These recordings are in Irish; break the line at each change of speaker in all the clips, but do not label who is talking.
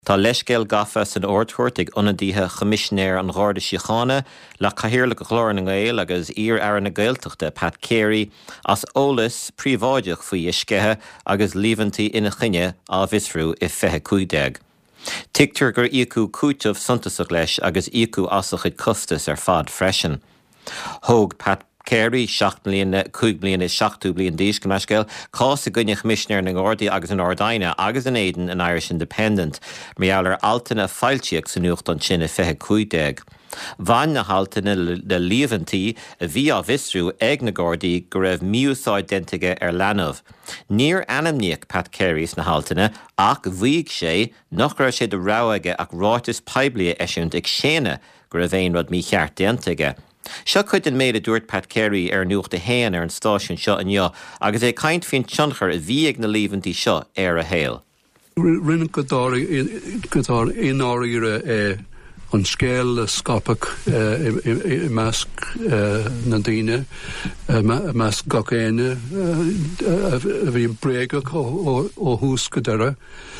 Tá leiscéal gafa san orthuirt ag ionadaithe chomisisinéir an Gharda Síochána le chathaoirla go chlár na Gael agus ar na Gaeltachta Pat Carey as eolas príomháideach faoi iscethe agus líomhantaí ina chuine á bhisriú I 25. Tictar gur íocú cúiteamh suntasach leis agus íocú asach chud costas ar fad freisin. Thóg Pat Carey 7 bliana 5 bliana 7 bliana díos go meiscéil cás a gcuine chomisisinéir na Gardaí agus an Ardaine agus an Éideann an Irish Independent meallar altainna fáiltíoch san nuacht an sin 25. Bhain na haltainna le líomhantaí a bhí á bhisriú ag na Gardaí go raibh miúsáid dentige ar leanmh. Níor anamníoch Pat Carey na haltainna ach bhuaigh sé nach raibh sé de ráige ach ráitas peiblia eisiúnt ag séna go raibh éon rud mí cheart dentige. Seo chuid an méad a dúirt Pat Carey ar nuacht a héan ar an stáisiún seo inniu, agus é caint faoin tionchar a bhí ag na líomhantaí seo ar a héal.
Rinne godár in áíre an scéal scapach I measc na daoine, measc gachéine a bhí bréagach ó hús go dara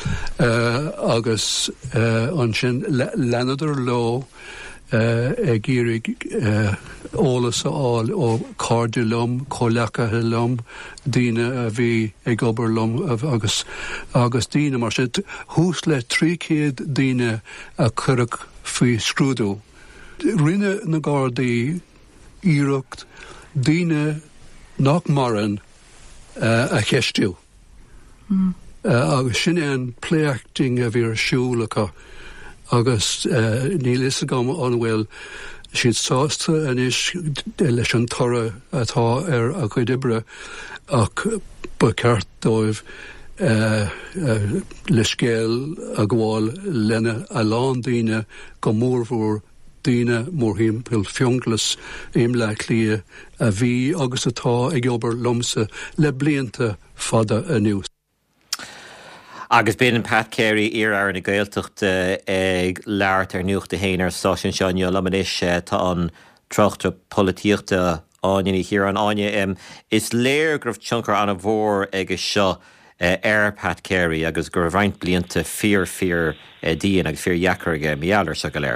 agus an sin leanadar lo gírig ólas áil ó cáirde lom, chomhlacathe lom, daoine a bhí ag obair lom agus daoine mar sé hús le 300 daoine a curach faoi scrúdú. Rinne na Gardaí íireacht daoine nach maran a cheistú. Agus sin an pléachting a bhí ar siúlacha agus ní is gom an bhfuil siad sásta anis leis an torra atá ar a chuid ibre ach ba ceart dóibh le scéal a gháil lena a lán daoine go mórmhór daoine mór himpel fionglas imle clia a bhí agus atá ag obair lomsa le blianta fada aniu.
Agus bíonn an Pat Carey ar na Gaeltacht ag leart ar nuacht a héin ar stáisiún seo inniu lamanis tá an trochta polítíochta áine hir an áine is léir gribh tionchar anna bhór ag seo ar Pat Carey agus gur bhaint blianta fear díon agus fear jacarige meallar sa go léir.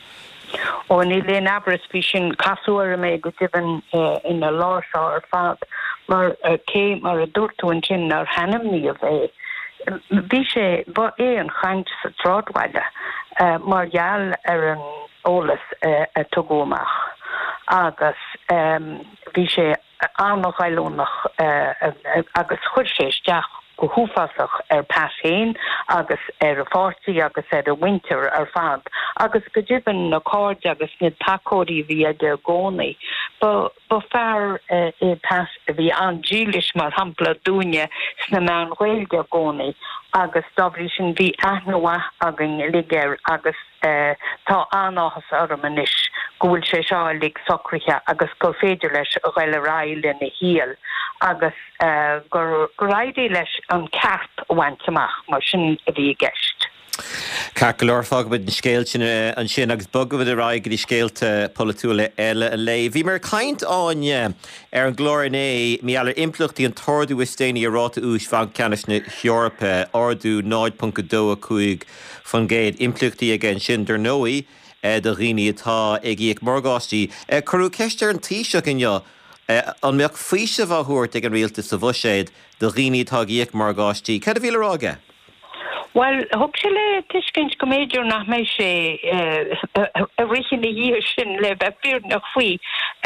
Ó ní le nabras bhí sin casúir mé go tíban ina lásá ar fad mar cé mar a dúirtú an sin ar hanamní a bheith. Bhí sé ba an chaint sa trádhaile margheall ar an ólas a tugómach agus bhí sé annach eilúnach agus chuir sé isteach go húfasach ar pashéin agus ar a fátaí agus ar a winter ar fad agus go dtíban na cáirde agus nid tacóirí bhí a gcónaí ba fearr pas bhí an dílis mar hampla dúine sna meán Ghaeilge gcónaí agus dábhrí sin bhí aithneha agan ligéir agus tá anáthas armanis gúil sé seálaigh socrthaithe agus go féidir leis a ghaile ráile na híal agus gur raidí leis an ceart bhaintteach mar sin a bhí gceist.
Cacolór fágabid an scéil an sin agus bogabid a ráig í scéalta polúla eile a lei. Bhí mar caint áine ar an glóirné meallar impluchtaí an tordú istéine a ráta ús fan ceannis na Eorpa ardú 9.2 fan géad impluchtaí agin sin der nóí de rií atá ag íag morgáistí. Curú ceiste an tíiseach inneo an meach faoise bhthúirt ag an rialta sa bhuiséid de rií atá íag morgáistí. Cad a bhíle ráige?
Well, thug sé le tuiscint go méidir nach mé sé a richin na dhíir sin le bheith fear nach faoi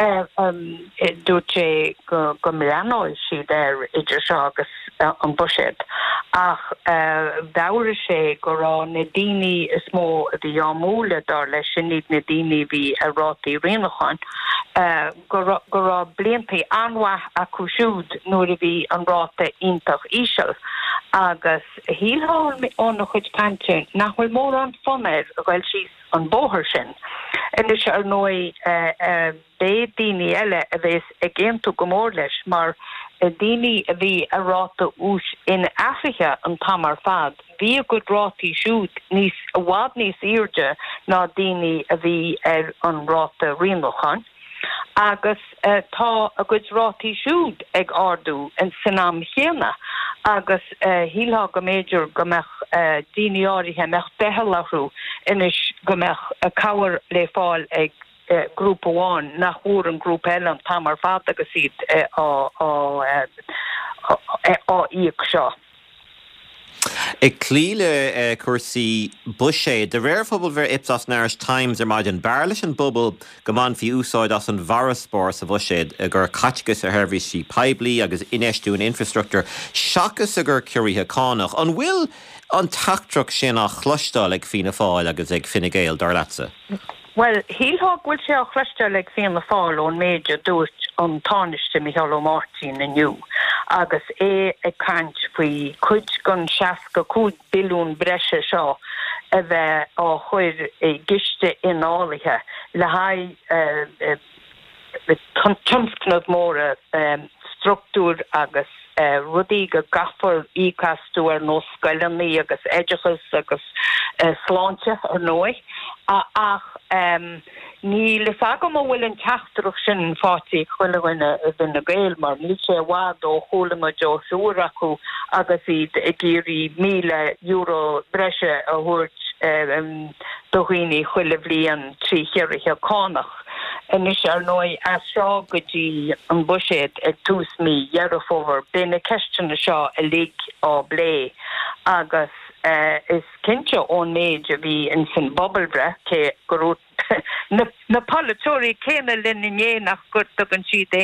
dúirt sé go mleanáil siad ar idir seo agus an buiséid ach bheabhar sé go rá na daoine is mó a bhí amúla dar leis sin níd na daoine bhí a rátaí rianacháin go rá bliantaí anhaith a cúisiúd nuair a bhí an ráta iontach íseal agus hílháil ónna chuid pante nachhfuil mór an fonair a bhfuil síos an bóthir sin. Inis ar nói bé daoine eile a bheits a géantú go mór leis mar daoine a bhí a ráta ús in Africa an tamar fad. Bhí a go rátaí siúd níos bhád níos irde ná daoine a bhí ar an ráta rianacháin. Agus tá a go rátaí siúd ag ardú in Sanam Chéna agus hílha go méidir gomach daoine áirithe meach behallarú inis gomach a cabhar le fáil ag grúpa bháin nach úr an grúp eile an tamar fad agus iad á íoc seo.
Ag clíle cuasaí buséid, de réir phobal bhar Ipsos Irish Times maid an bear leis an bubal go man fi úsáid as an bharaspór sa bhuiséid a gur caitgus herbhí sí peblií agus inéistú an infrastructúr seachas a gur cuiríthe cánach. An bhfuil an tachtreach sin a chluistáil ag Fianna Fáil agus ag Fine Gael dar leatsa?
Well, hílthg bhfuil sé a chluistáil ag Fianna Fáil ón méidir dúirt an táneiste Micheál Ó Martin inniu. Agus ag caint faoi cuid gon 65 billiún breise seo a bheith á chuir giste inálathe le haid tionscnad móra struchtúr agus rudí go gafar ícastú ar nó scoileannaí agus éidechas agus sláinte ar nói ach ní le agam ó bhfuil an teachtarach sin fátaí chuilehaine a Fine Gael mar ní sé bhád ó chólama do siúr acu agus iad ag géirí €1,000 breise a thuirt do dhaoine chuile bbliain trí cheiriche cánach. Inis ar nói a seo go dtí an buiséid ag tús mí dhearmh over bína ceistena seo a lig á blé agus is cinnte ón méid a bhí in san bobbelbre cé gurút na polatóirí céine linné nach gur tugann siad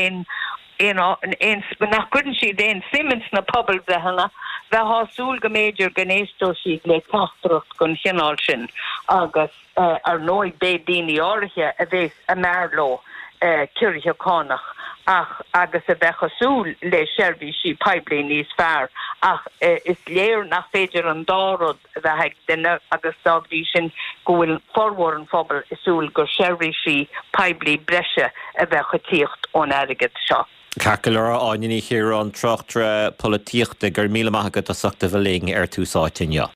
nach gurn siad éon Siemens na pobalbre hana bheith hásúil go méidir gnéistó siad le tachtreacht gon chinál sin agus ar nói bé daoine áirithe a bheith a mearló cuirthe cánach ach agus a bheith chasúil le seirbhí sí peblií níos fearr ach is léir nach féidir an dárod bheith ag duine agus dábhrí sin go bhfuil formhór an phobal isúil gur seirbhí sí peblií breise a bheith chutíocht ón airgid seo.
Cacalar áiní hir an trochtra políochta gur míle maithagad a suchta bhling ar túsáitinne.